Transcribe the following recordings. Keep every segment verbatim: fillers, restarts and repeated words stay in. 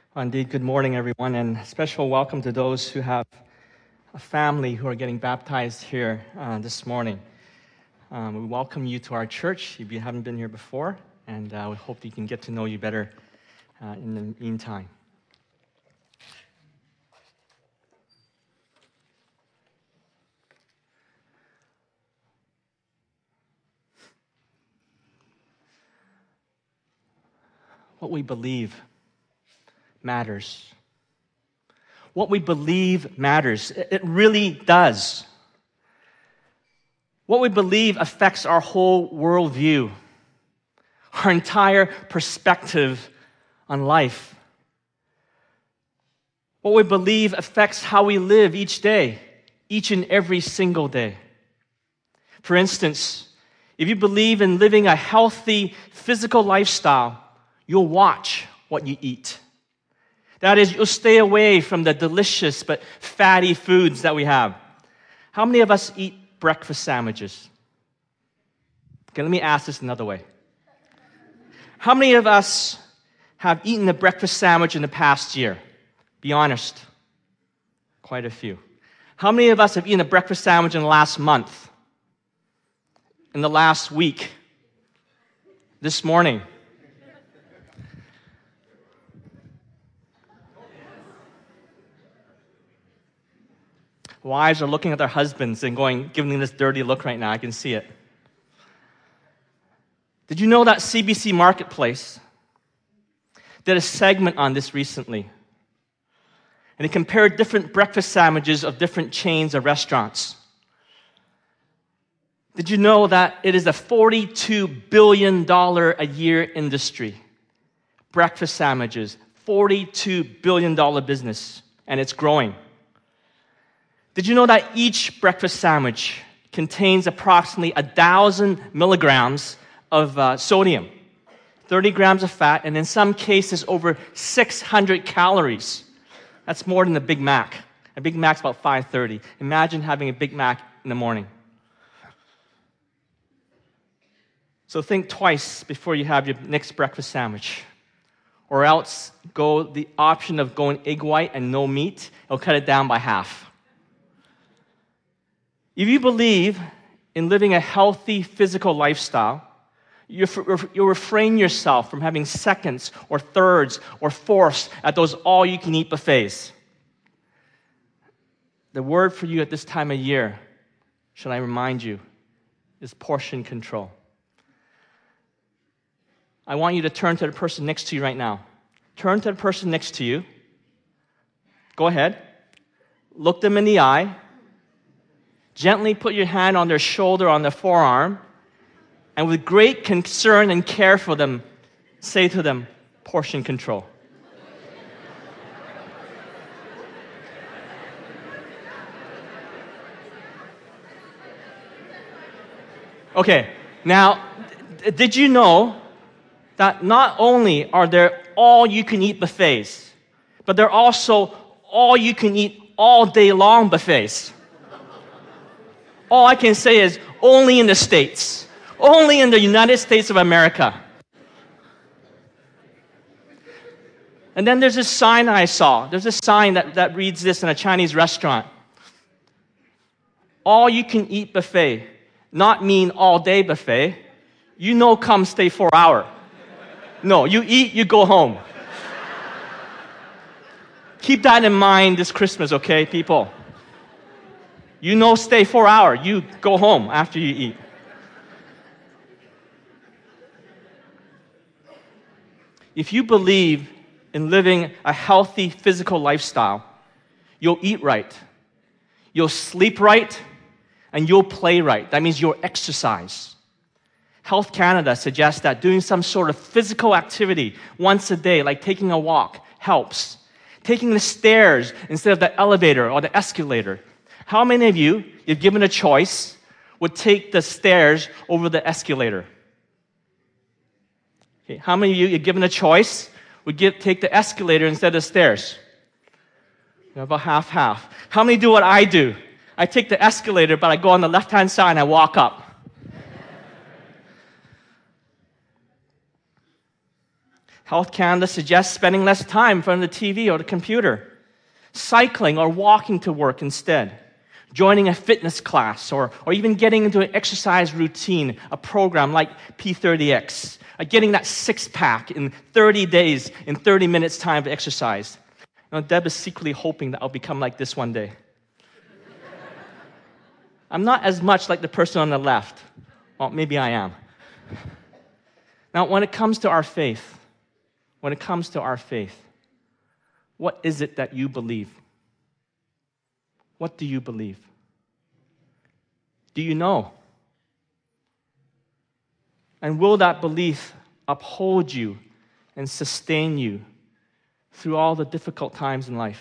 Indeed, good morning, everyone, and special welcome to those who have a family who are getting baptized here uh, this morning. Um, we welcome you to our church if you haven't been here before, and uh, we hope you can get to know you better uh, in the meantime. What we believe matters. What we believe matters. It really does. What we believe affects our whole worldview, our entire perspective on life. What we believe affects how we live each day, each and every single day. For instance, if you believe in living a healthy physical lifestyle, you'll watch what you eat. That is, you'll stay away from the delicious but fatty foods that we have. How many of us eat breakfast sandwiches? Okay, let me ask this another way. How many of us have eaten a breakfast sandwich in the past year? Be honest. Quite a few. How many of us have eaten a breakfast sandwich in the last month? In the last week? This morning? Wives are looking at their husbands and going, giving them this dirty look right now. I can see it. Did you know that C B C Marketplace did a segment on this recently? And they compared different breakfast sandwiches of different chains of restaurants. Did you know that it is a forty-two billion dollars a year industry? Breakfast sandwiches, forty-two billion dollars business, and it's growing. Did you know that each breakfast sandwich contains approximately one thousand milligrams of uh, sodium, thirty grams of fat, and in some cases over six hundred calories? That's more than a Big Mac. A Big Mac's about five thirty. Imagine having a Big Mac in the morning. So think twice before you have your next breakfast sandwich. Or else go the option of going egg white and no meat. It'll cut it down by half. If you believe in living a healthy physical lifestyle, you'll refrain yourself from having seconds or thirds or fourths at those all-you-can-eat buffets. The word for you at this time of year, should I remind you, is portion control. I want you to turn to the person next to you right now. Turn to the person next to you. Go ahead. Look them in the eye. Gently put your hand on their shoulder, on their forearm, and with great concern and care for them, say to them, portion control. Okay, now, did you know that not only are there all-you-can-eat buffets, but there are also all-you-can-eat all-day long buffets? All I can say is only in the States. Only in the United States of America. And then there's this sign I saw. There's a sign that, that reads this in a Chinese restaurant. All you can eat buffet. Not mean all day buffet. You know come stay four hour. No, you eat, you go home. Keep that in mind this Christmas, okay, people? You know stay four hour. You go home after you eat. If you believe in living a healthy physical lifestyle, you'll eat right, you'll sleep right, and you'll play right. That means you'll exercise. Health Canada suggests that doing some sort of physical activity once a day, like taking a walk, helps. Taking the stairs instead of the elevator or the escalator. How many of you, if given a choice, would take the stairs over the escalator? Okay. How many of you, if given a choice, would give, take the escalator instead of the stairs? You know, about half-half. How many do what I do? I take the escalator, but I go on the left-hand side and I walk up. Health Canada suggests spending less time in front of the T V or the computer, cycling or walking to work instead, joining a fitness class, or, or even getting into an exercise routine, a program like P thirty X, uh, getting that six-pack in thirty days, in thirty minutes time to exercise. You know, Deb is secretly hoping that I'll become like this one day. I'm not as much like the person on the left. Well, maybe I am. Now, when it comes to our faith, when it comes to our faith, what is it that you believe? What do you believe? Do you know? And will that belief uphold you and sustain you through all the difficult times in life?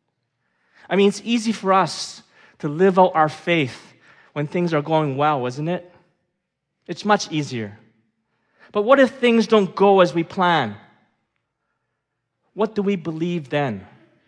I mean, it's easy for us to live out our faith when things are going well, isn't it? It's much easier. But what if things don't go as we plan? What do we believe then?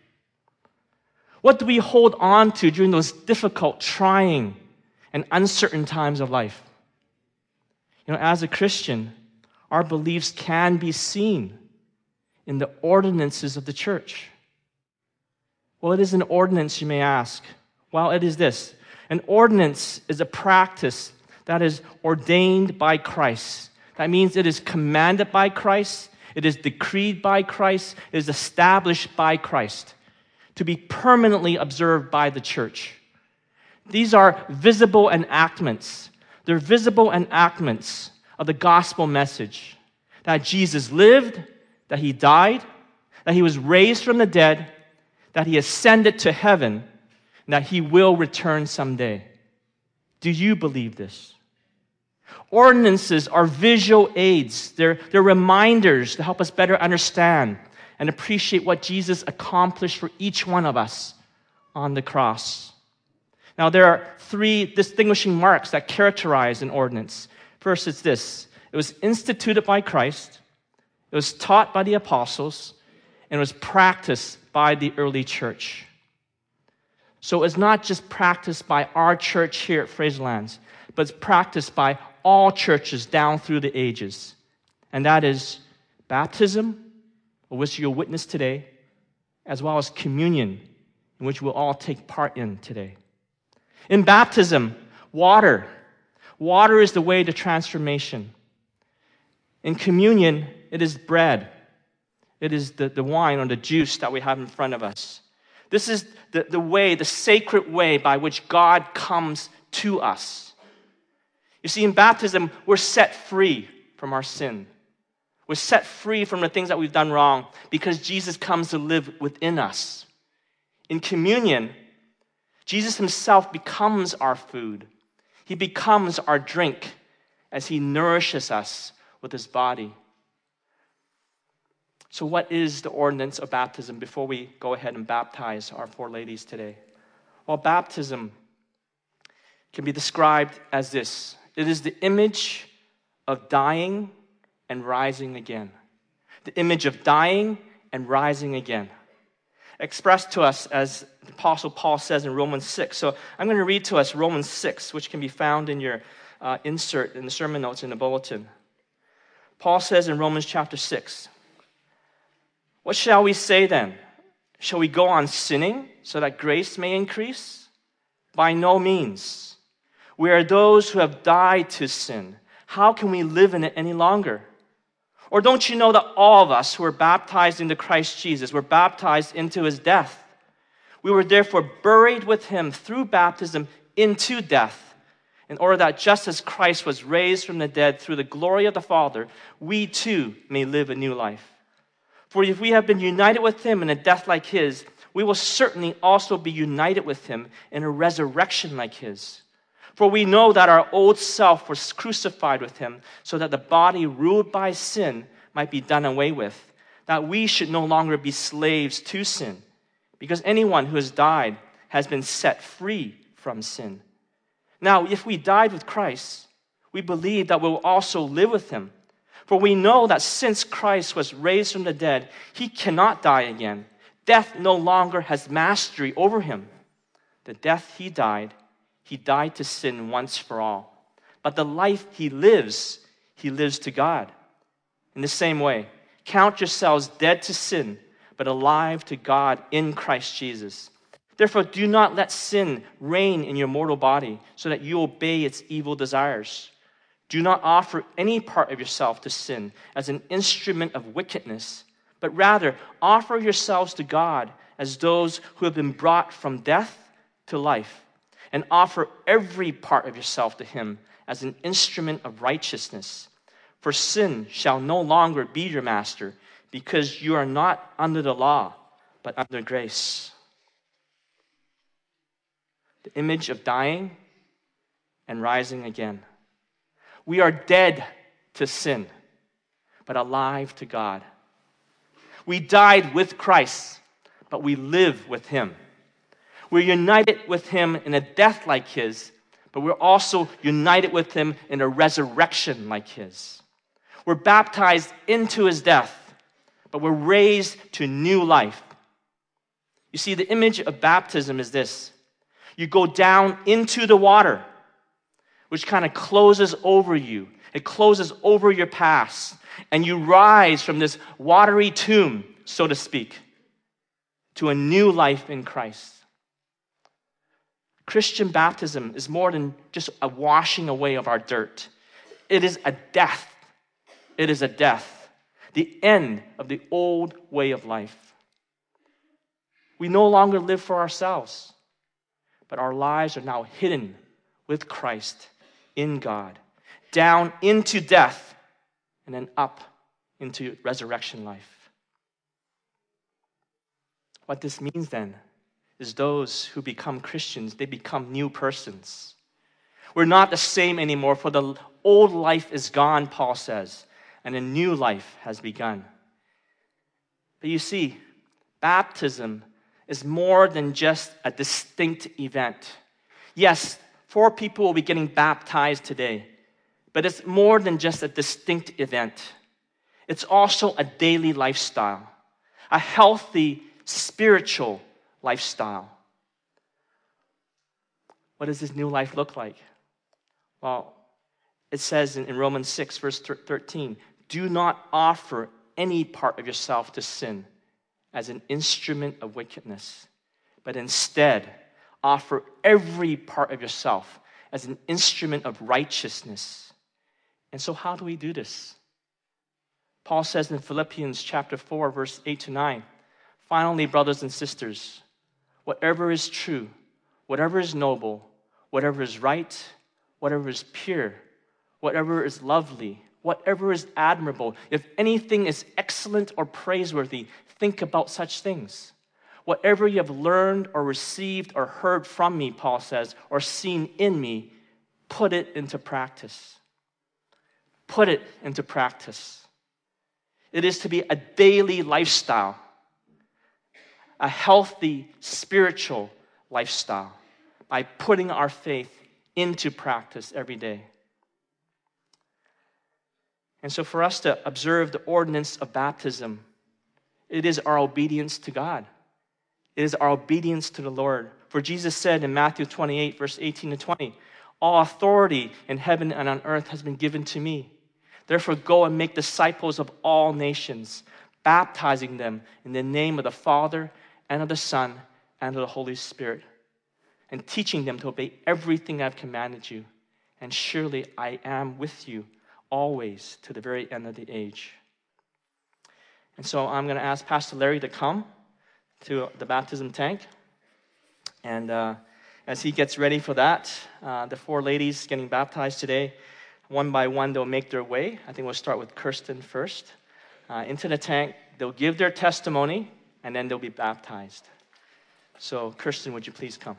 What do we hold on to during those difficult, trying, and uncertain times of life? You know, as a Christian, our beliefs can be seen in the ordinances of the church. Well, it is an ordinance, you may ask. Well, it is this. An ordinance is a practice that is ordained by Christ. That means it is commanded by Christ, it is decreed by Christ, it is established by Christ to be permanently observed by the church. These are visible enactments. They're visible enactments of the gospel message that Jesus lived, that he died, that he was raised from the dead, that he ascended to heaven, and that he will return someday. Do you believe this? Ordinances are visual aids. They're, they're reminders to help us better understand and appreciate what Jesus accomplished for each one of us on the cross. Now, there are three distinguishing marks that characterize an ordinance. First, it's this. It was instituted by Christ, it was taught by the apostles, and it was practiced by the early church. So it's not just practiced by our church here at Fraserlands, but it's practiced by all churches down through the ages. And that is baptism, of which you'll witness today, as well as communion, in which we'll all take part in today. In baptism, water. Water is the way to transformation. In communion, it is bread. It is the, the wine or the juice that we have in front of us. This is the, the way, the sacred way by which God comes to us. You see, in baptism, we're set free from our sin. We're set free from the things that we've done wrong because Jesus comes to live within us. In communion, Jesus himself becomes our food. He becomes our drink as he nourishes us with his body. So what is the ordinance of baptism before we go ahead and baptize our four ladies today? Well, baptism can be described as this. It is the image of dying and rising again. The image of dying and rising again. Expressed to us as the Apostle Paul says in Romans six. So I'm going to read to us Romans six, which can be found in your uh, insert in the sermon notes in the bulletin. Paul says in Romans chapter six, "What shall we say then? Shall we go on sinning so that grace may increase? By no means. We are those who have died to sin. How can we live in it any longer? Or don't you know that all of us who were baptized into Christ Jesus were baptized into his death? We were therefore buried with him through baptism into death, in order that just as Christ was raised from the dead through the glory of the Father, we too may live a new life. For if we have been united with him in a death like his, we will certainly also be united with him in a resurrection like his. For we know that our old self was crucified with him, so that the body ruled by sin might be done away with, that we should no longer be slaves to sin, because anyone who has died has been set free from sin. Now, if we died with Christ, we believe that we will also live with him. For we know that since Christ was raised from the dead, he cannot die again. Death no longer has mastery over him. The death he died, he died to sin once for all. But the life he lives, he lives to God. In the same way, Count yourselves dead to sin, but alive to God in Christ Jesus. Therefore, do not let sin reign in your mortal body, so that you obey its evil desires. Do not offer any part of yourself to sin as an instrument of wickedness, but rather offer yourselves to God as those who have been brought from death to life, and offer every part of yourself to Him as an instrument of righteousness. For sin shall no longer be your master, because you are not under the law, but under grace. The image of dying and rising again. We are dead to sin, but alive to God. We died with Christ, but we live with Him. We're united with Him in a death like His, but we're also united with Him in a resurrection like His. We're baptized into His death, but we're raised to new life. You see, the image of baptism is this. You go down into the water, which kind of closes over you. It closes over your past. And you rise from this watery tomb, so to speak, to a new life in Christ. Christian baptism is more than just a washing away of our dirt. It is a death. It is a death. The end of the old way of life. We no longer live for ourselves, but our lives are now hidden with Christ in God, down into death, and then up into resurrection life. What this means then is those who become Christians, they become new persons. We're not the same anymore, for the old life is gone, Paul says, and a new life has begun. But you see, baptism is more than just a distinct event. Yes, four people will be getting baptized today, but it's more than just a distinct event. It's also a daily lifestyle, a healthy spiritual lifestyle. What does this new life look like? Well, it says in Romans six, verse thirteen, do not offer any part of yourself to sin as an instrument of wickedness, but instead offer every part of yourself as an instrument of righteousness. And so how do we do this? Paul says in Philippians chapter four, verse eight to nine, finally, brothers and sisters, whatever is true, whatever is noble, whatever is right, whatever is pure, whatever is lovely, whatever is admirable, if anything is excellent or praiseworthy, think about such things. Whatever you have learned or received or heard from me, Paul says, or seen in me, put it into practice. Put it into practice. It is to be a daily lifestyle, a healthy spiritual lifestyle, by putting our faith into practice every day. And so for us to observe the ordinance of baptism, it is our obedience to God. It is our obedience to the Lord. For Jesus said in Matthew twenty-eight, verse eighteen to twenty, all authority in heaven and on earth has been given to me. Therefore go and make disciples of all nations, baptizing them in the name of the Father and of the Son and of the Holy Spirit, and teaching them to obey everything I've commanded you. And surely I am with you always to the very end of the age. And so I'm going to ask Pastor Larry to come to the baptism tank. And uh, as he gets ready for that, uh, the four ladies getting baptized today, one by one, they'll make their way. I think we'll start with Kirsten first. Uh, into the tank, they'll give their testimony, and then they'll be baptized. So, Kirsten, would you please come?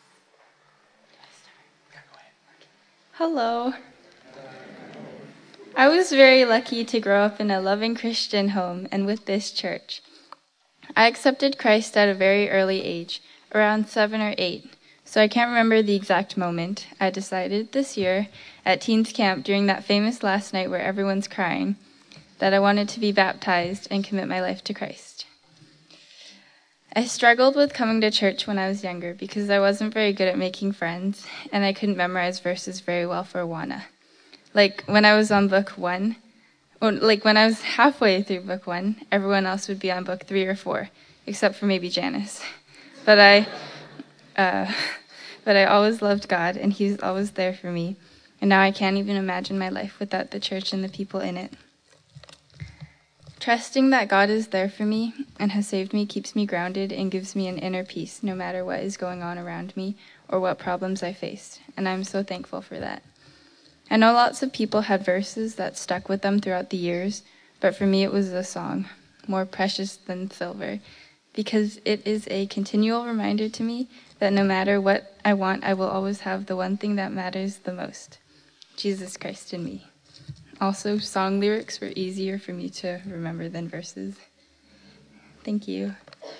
Hello. I was very lucky to grow up in a loving Christian home and with this church. I accepted Christ at a very early age, around seven or eight, so I can't remember the exact moment. I decided this year at teens camp during that famous last night where everyone's crying that I wanted to be baptized and commit my life to Christ. I struggled with coming to church when I was younger because I wasn't very good at making friends and I couldn't memorize verses very well for Awana. Like when I was on book one, or like when I was halfway through book one, everyone else would be on book three or four, except for maybe Janice. But I, uh, but I always loved God, and He's always there for me. And now I can't even imagine my life without the church and the people in it. Trusting that God is there for me and has saved me keeps me grounded and gives me an inner peace, no matter what is going on around me or what problems I face. And I'm so thankful for that. I know lots of people had verses that stuck with them throughout the years, but for me it was a song, more precious than silver, because it is a continual reminder to me that no matter what I want, I will always have the one thing that matters the most, Jesus Christ in me. Also, song lyrics were easier for me to remember than verses. Thank you.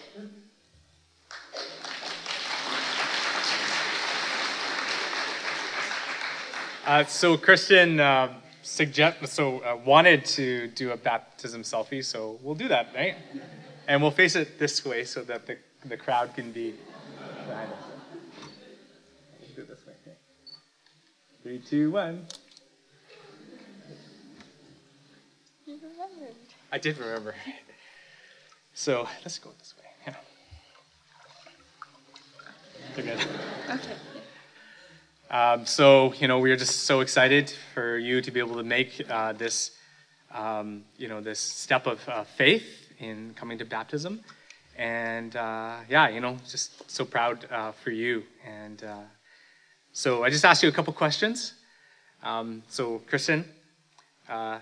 Uh, so Christian uh, suggest so uh, wanted to do a baptism selfie, so we'll do that, right? And we'll face it this way so that the the crowd can be behind us. We'll do it this way. Okay. Three, two, one. You remembered. I did remember. So let's go this way. Yeah. You're good. Okay. Um, so, you know, we are just so excited for you to be able to make uh, this, um, you know, this step of uh, faith in coming to baptism. And, uh, yeah, you know, just so proud uh, for you. And uh, so I just asked you a couple questions. Um, so, Kristen, uh,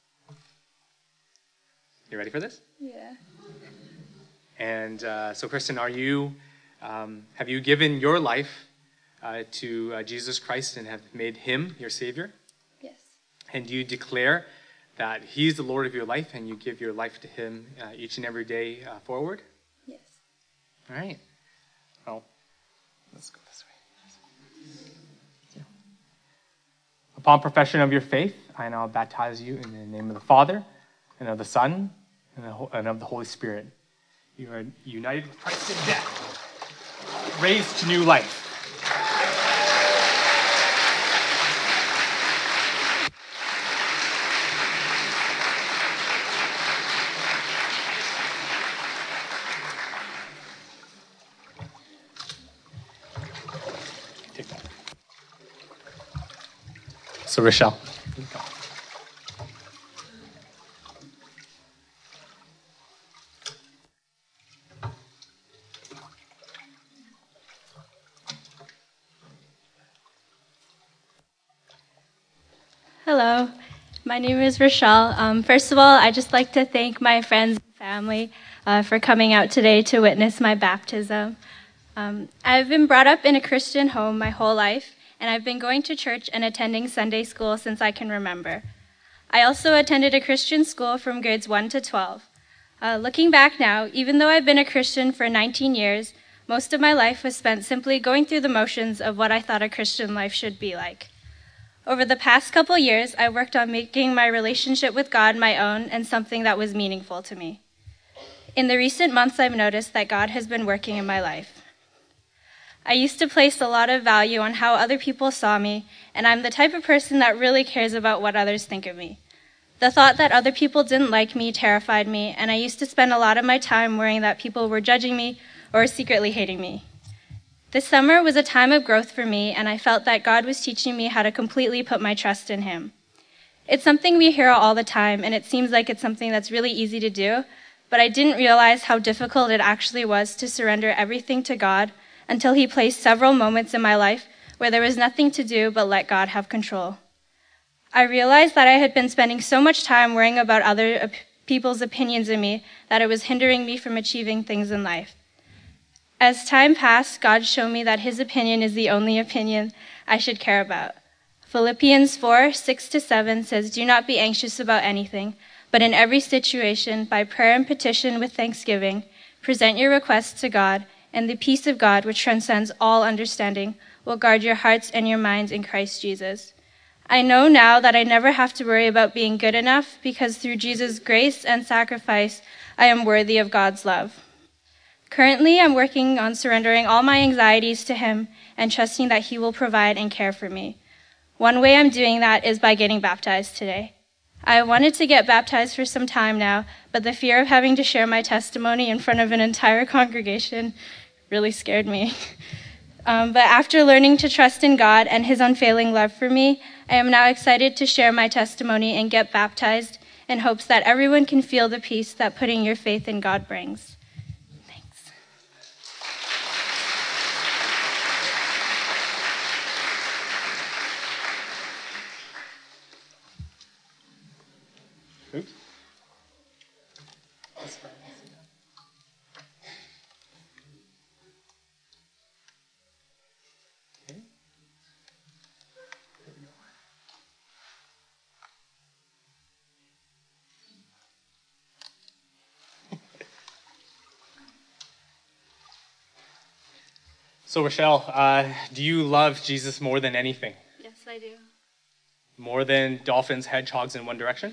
you ready for this? Yeah. And uh, so, Kristen, are you, um, have you given your life Uh, to uh, Jesus Christ and have made him your Savior? Yes. And do you declare that he's the Lord of your life and you give your life to him uh, each and every day uh, forward? Yes. All right. Well, let's go this way. Yeah. Upon profession of your faith, I now baptize you in the name of the Father and of the Son and, the, and of the Holy Spirit. You are united with Christ in death, raised to new life. So, Rochelle. Hello, my name is Rochelle. Um, first of all, I'd just like to thank my friends and family uh, for coming out today to witness my baptism. Um, I've been brought up in a Christian home my whole life, and I've been going to church and attending Sunday school since I can remember. I also attended a Christian school from grades one to twelve. Uh, looking back now, even though I've been a Christian for nineteen years, most of my life was spent simply going through the motions of what I thought a Christian life should be like. Over the past couple years, I worked on making my relationship with God my own and something that was meaningful to me. In the recent months, I've noticed that God has been working in my life. I used to place a lot of value on how other people saw me, and I'm the type of person that really cares about what others think of me. The thought that other people didn't like me terrified me, and I used to spend a lot of my time worrying that people were judging me or secretly hating me. This summer was a time of growth for me, and I felt that God was teaching me how to completely put my trust in Him. It's something we hear all the time, and it seems like it's something that's really easy to do, but I didn't realize how difficult it actually was to surrender everything to God until He placed several moments in my life where there was nothing to do but let God have control. I realized that I had been spending so much time worrying about other op- people's opinions of me that it was hindering me from achieving things in life. As time passed, God showed me that His opinion is the only opinion I should care about. Philippians four, six to seven says, "Do not be anxious about anything, but in every situation, by prayer and petition with thanksgiving, present your requests to God, and the peace of God, which transcends all understanding, will guard your hearts and your minds in Christ Jesus." I know now that I never have to worry about being good enough, because through Jesus' grace and sacrifice, I am worthy of God's love. Currently, I'm working on surrendering all my anxieties to Him and trusting that He will provide and care for me. One way I'm doing that is by getting baptized today. I wanted to get baptized for some time now, but the fear of having to share my testimony in front of an entire congregation really scared me. Um, but after learning to trust in God and His unfailing love for me, I am now excited to share my testimony and get baptized in hopes that everyone can feel the peace that putting your faith in God brings. Thanks. Oops. So, Rochelle, uh, do you love Jesus more than anything? Yes, I do. More than dolphins, hedgehogs, in One Direction?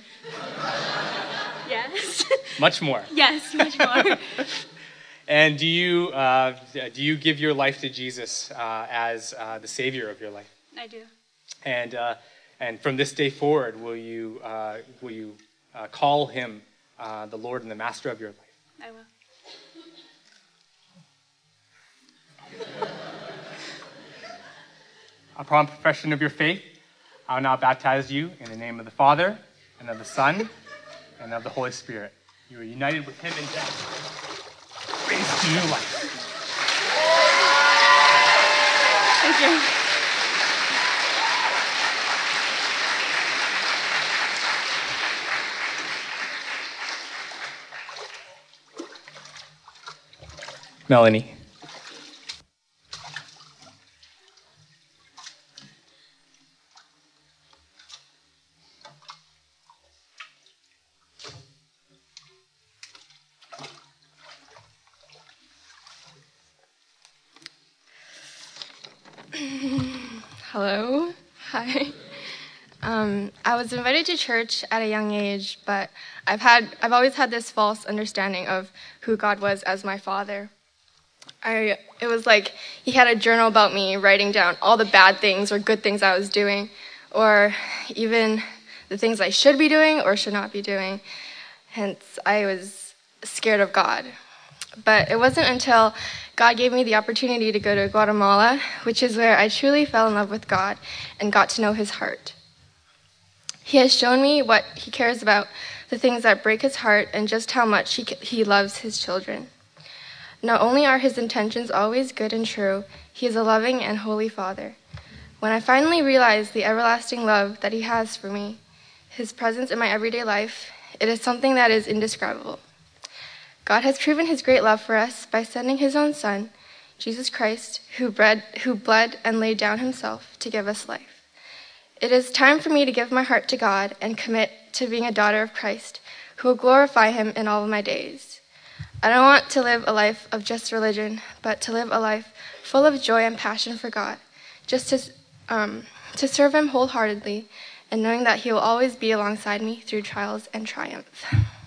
Yes. Much more. Yes, much more. And do you uh, do you give your life to Jesus uh, as uh, the Savior of your life? I do. And uh, and from this day forward, will you uh, will you uh, call Him uh, the Lord and the Master of your life? I will. Upon profession of your faith, I will now baptize you in the name of the Father, and of the Son, and of the Holy Spirit. You are united with Him in death, raised to new life. Thank you. Melanie. Hello. Hi. Um, I was invited to church at a young age, but I've had I've always had this false understanding of who God was as my father. I it was like He had a journal about me, writing down all the bad things or good things I was doing, or even the things I should be doing or should not be doing. Hence, I was scared of God. But it wasn't until God gave me the opportunity to go to Guatemala, which is where I truly fell in love with God and got to know His heart. He has shown me what He cares about, the things that break His heart, and just how much He, he loves His children. Not only are His intentions always good and true, He is a loving and holy Father. When I finally realized the everlasting love that He has for me, His presence in my everyday life, it is something that is indescribable. God has proven His great love for us by sending His own Son, Jesus Christ, who, bred, who bled and laid down Himself to give us life. It is time for me to give my heart to God and commit to being a daughter of Christ, who will glorify Him in all of my days. I don't want to live a life of just religion, but to live a life full of joy and passion for God, just to, um, to serve Him wholeheartedly, and knowing that He will always be alongside me through trials and triumph.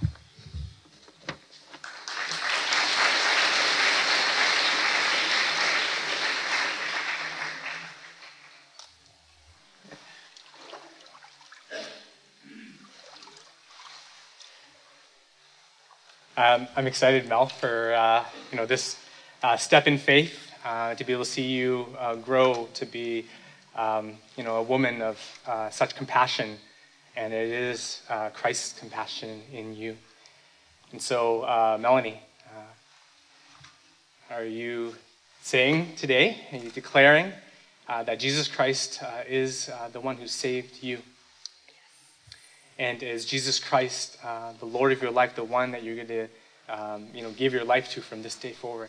Um, I'm excited, Mel, for uh, you know this uh, step in faith, uh, to be able to see you uh, grow to be um, you know a woman of uh, such compassion, and it is uh, Christ's compassion in you. And so, uh, Melanie, uh, are you saying today, are you declaring uh, that Jesus Christ uh, is uh, the one who saved you? And is Jesus Christ uh, the Lord of your life, the one that you're going to, um, you know, give your life to from this day forward?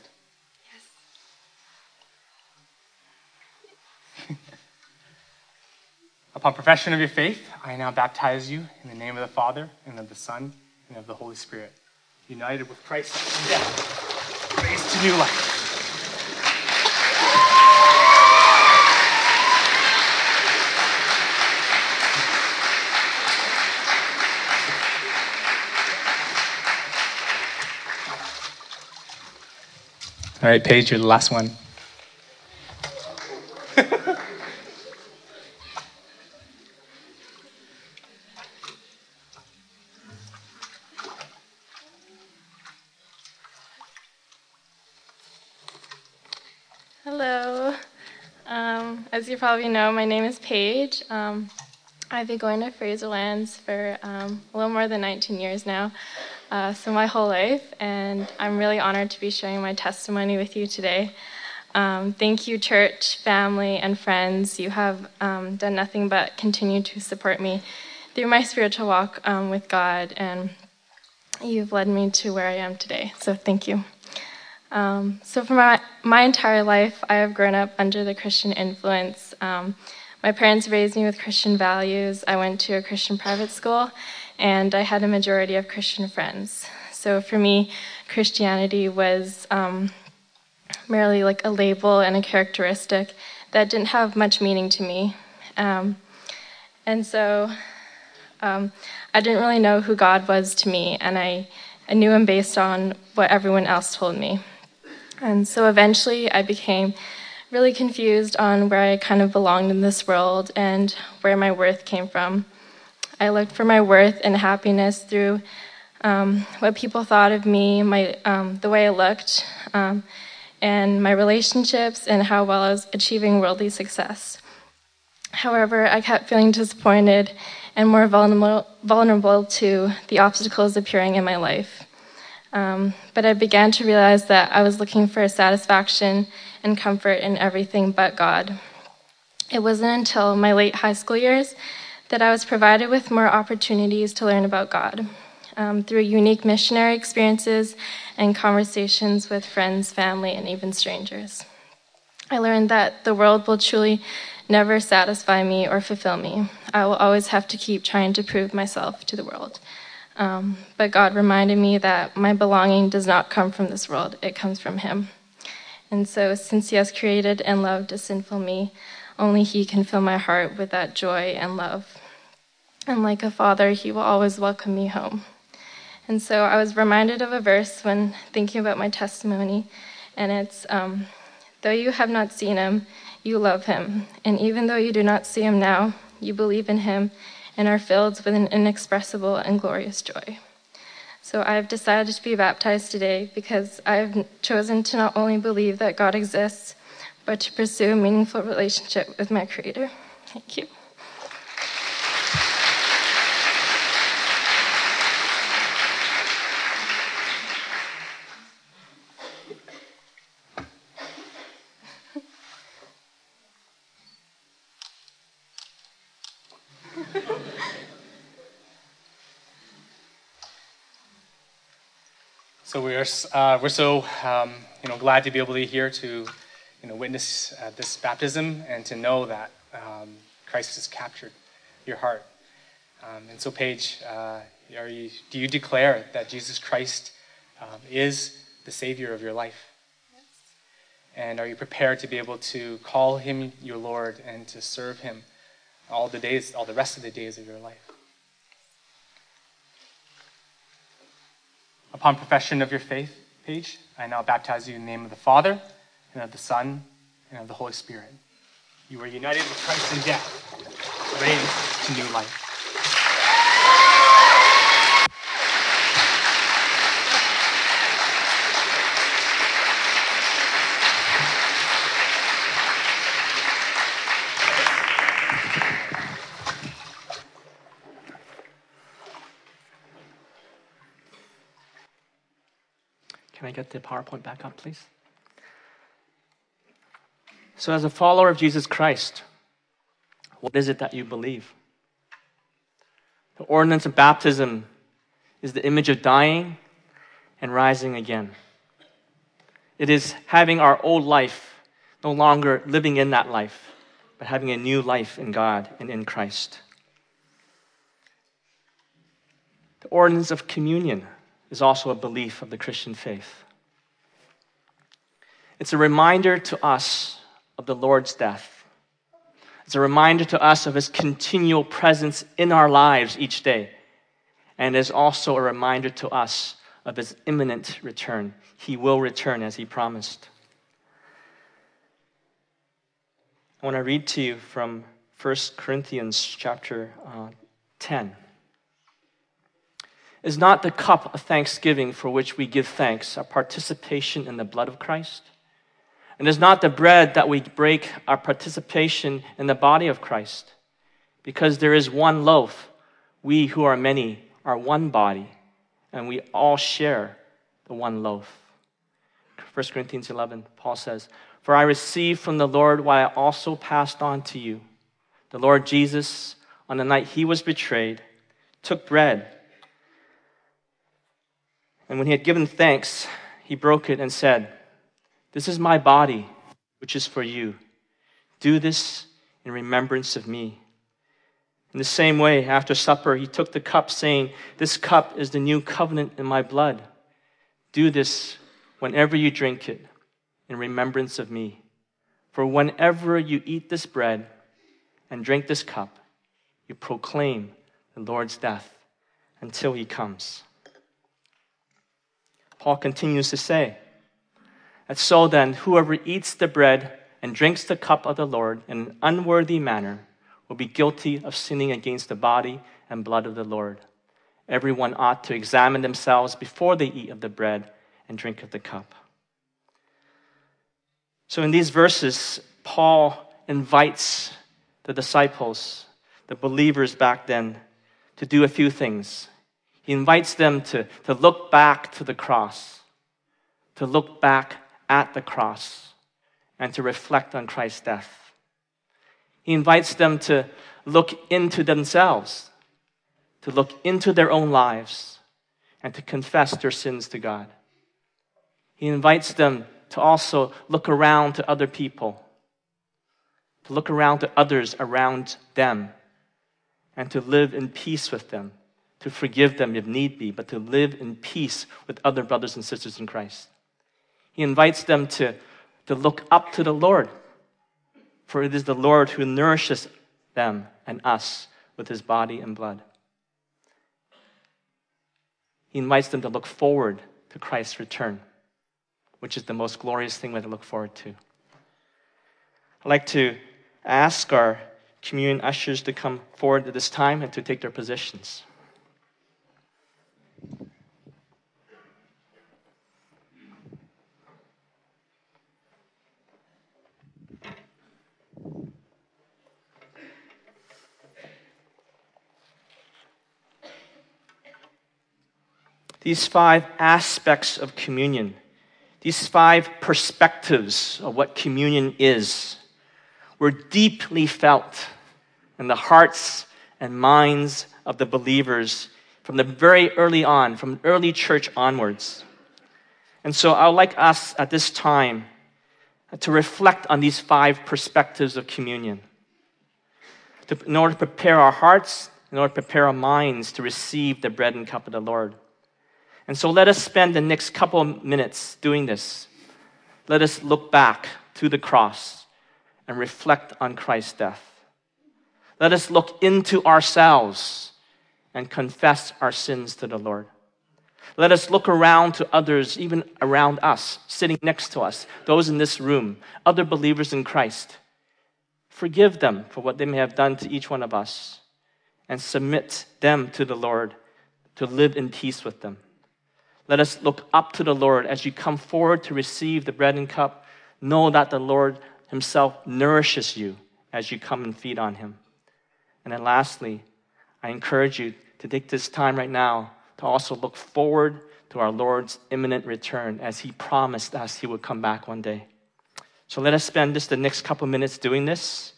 Yes. Upon profession of your faith, I now baptize you in the name of the Father, and of the Son, and of the Holy Spirit, united with Christ in death, raised to new life. All right, Paige, you're the last one. Hello. Um, as you probably know, my name is Paige. Um, I've been going to Fraserlands for um, a little more than nineteen years now, uh, so my whole life, and I'm really honored to be sharing my testimony with you today. Um, thank you, church, family, and friends. You have um, done nothing but continue to support me through my spiritual walk um, with God, and you've led me to where I am today, so thank you. Um, so for my, my entire life, I have grown up under the Christian influence. Um, my parents raised me with Christian values. I went to a Christian private school, and I had a majority of Christian friends. So for me, Christianity was um, merely like a label and a characteristic that didn't have much meaning to me. Um, and so um, I didn't really know who God was to me, and I, I knew him based on what everyone else told me. And so eventually I became really confused on where I kind of belonged in this world and where my worth came from. I looked for my worth and happiness through um, what people thought of me, my um, the way I looked, um, and my relationships and how well I was achieving worldly success. However, I kept feeling disappointed and more vulnerable, vulnerable to the obstacles appearing in my life. Um, but I began to realize that I was looking for satisfaction and comfort in everything but God. It wasn't until my late high school years that I was provided with more opportunities to learn about God um, through unique missionary experiences and conversations with friends, family, and even strangers. I learned that the world will truly never satisfy me or fulfill me. I will always have to keep trying to prove myself to the world. Um, but God reminded me that my belonging does not come from this world, it comes from him. And so since he has created and loved a sinful me, only he can fill my heart with that joy and love. And like a father, he will always welcome me home. And so I was reminded of a verse when thinking about my testimony, and it's, um, though you have not seen him, you love him. And even though you do not see him now, you believe in him and are filled with an inexpressible and glorious joy. So I've decided to be baptized today because I've chosen to not only believe that God exists, but to pursue a meaningful relationship with my Creator. Thank you. So we are uh, we're so um, you know glad to be able to be here to you know witness uh, this baptism and to know that um, Christ has captured your heart. Um, and so, Paige, uh, are you, do you declare that Jesus Christ um, is the Savior of your life? Yes. And are you prepared to be able to call him your Lord and to serve him all the days, all the rest of the days of your life? Upon profession of your faith, Paige, I now baptize you in the name of the Father, and of the Son, and of the Holy Spirit. You are united with Christ in death, raised to new life. Can I get the PowerPoint back up, please? So as a follower of Jesus Christ, what is it that you believe? The ordinance of baptism is the image of dying and rising again. It is having our old life, no longer living in that life, but having a new life in God and in Christ. The ordinance of communion is also a belief of the Christian faith. It's a reminder to us of the Lord's death. It's a reminder to us of his continual presence in our lives each day. And it is also a reminder to us of his imminent return. He will return as he promised. I want to read to you from First Corinthians chapter uh, ten. Is not the cup of thanksgiving for which we give thanks a participation in the blood of Christ? And is not the bread that we break our participation in the body of Christ? Because there is one loaf, we who are many are one body, and we all share the one loaf. First Corinthians eleven, Paul says, for I received from the Lord what I also passed on to you. The Lord Jesus, on the night he was betrayed, took bread. And when he had given thanks, he broke it and said, this is my body, which is for you. Do this in remembrance of me. In the same way, after supper, he took the cup, saying, this cup is the new covenant in my blood. Do this whenever you drink it, in remembrance of me. For whenever you eat this bread and drink this cup, you proclaim the Lord's death until he comes. Paul continues to say, and so then, whoever eats the bread and drinks the cup of the Lord in an unworthy manner will be guilty of sinning against the body and blood of the Lord. Everyone ought to examine themselves before they eat of the bread and drink of the cup. So in these verses, Paul invites the disciples, the believers back then, to do a few things. He invites them to, to look back to the cross, to look back at the cross, and to reflect on Christ's death. He invites them to look into themselves, to look into their own lives, and to confess their sins to God. He invites them to also look around to other people, to look around to others around them, and to live in peace with them, to forgive them if need be, but to live in peace with other brothers and sisters in Christ. He invites them to, to look up to the Lord, for it is the Lord who nourishes them and us with his body and blood. He invites them to look forward to Christ's return, which is the most glorious thing we have to look forward to. I'd like to ask our communion ushers to come forward at this time and to take their positions. These five aspects of communion, these five perspectives of what communion is, were deeply felt in the hearts and minds of the believers from the very early on, from early church onwards. And so I would like us at this time to reflect on these five perspectives of communion, to, in order to prepare our hearts, in order to prepare our minds to receive the bread and cup of the Lord. And so let us spend the next couple of minutes doing this. Let us look back to the cross and reflect on Christ's death. Let us look into ourselves and confess our sins to the Lord. Let us look around to others, even around us, sitting next to us, those in this room, other believers in Christ. Forgive them for what they may have done to each one of us, and submit them to the Lord to live in peace with them. Let us look up to the Lord as you come forward to receive the bread and cup. Know that the Lord himself nourishes you as you come and feed on him. And then lastly, I encourage you to take this time right now to also look forward to our Lord's imminent return, as he promised us he would come back one day. So let us spend just the next couple minutes doing this.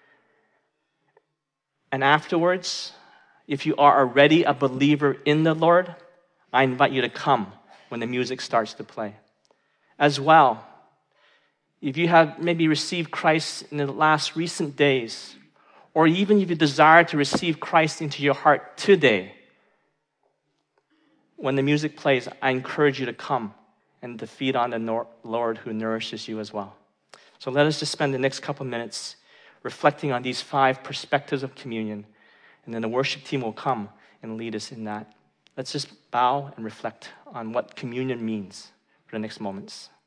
And afterwards, if you are already a believer in the Lord, I invite you to come when the music starts to play. As well, If you have maybe received Christ in the last recent days, or even if you desire to receive Christ into your heart today, when the music plays, I encourage you to come and to feed on the Lord who nourishes you as well. So let us just spend the next couple minutes reflecting on these five perspectives of communion, and then the worship team will come and lead us in that. Let's just bow and reflect on what communion means for the next moments.